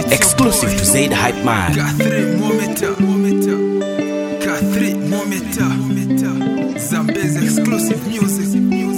Exclusive to Zaid Hype Man. K3 Momenta. Zambezi exclusive music.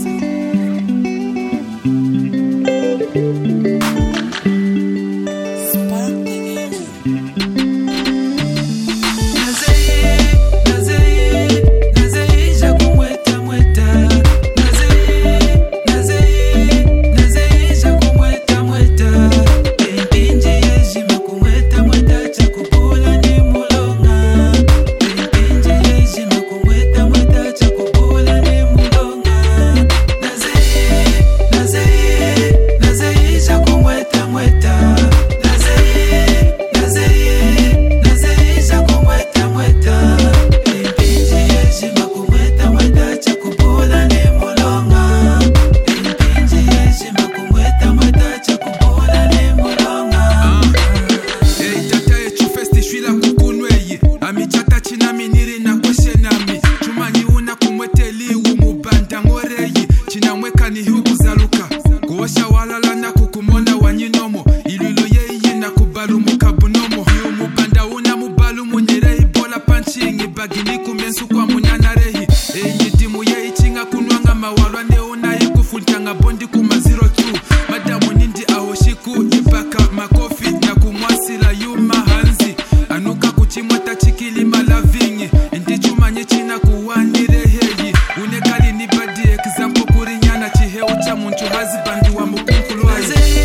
Bagini kumensu kwa munyana rehi timu ye ichinga kunwanga mawalwa neona ikufuntanga bondi kuma 02 madamu nindi ahoshiku ibaka makofi na kumwasila yuma hanzi anuka kuchimwata chikili malavingi ndichumanye china kuwanireheyi unekali ni badi example kurinyana chiheu cha muntu hazibandi wa mukunkulwayi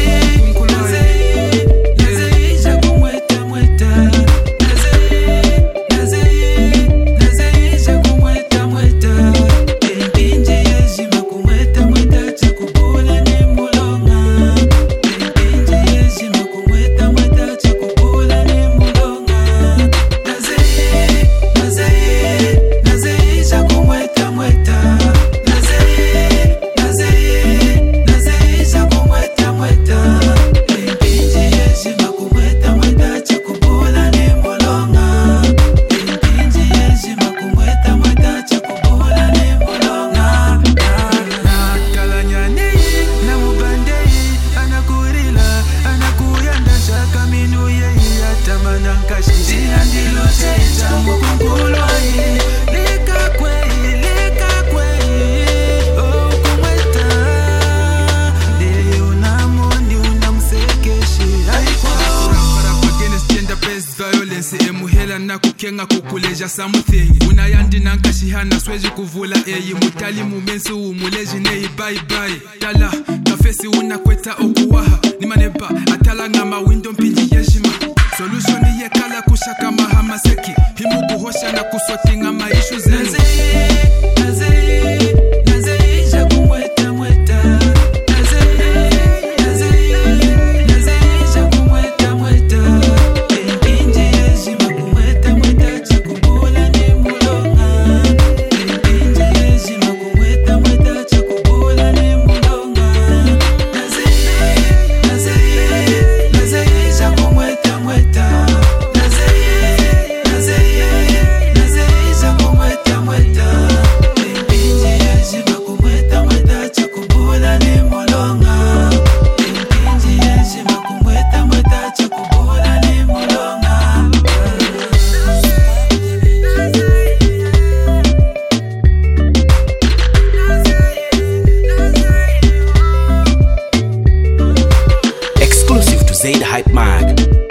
emuhela na kukenga kukuleja something unayandi nankashihana swezi kuvula eyi mutali mumensi umuleji neyi bye bye tala kafesi unakweta okuwaha nimaneba atala ngama window mpinji yeshima solution yekala kushaka mahama seki himu kuhosha na kusotinga maishu zenu Zaid Hype Man.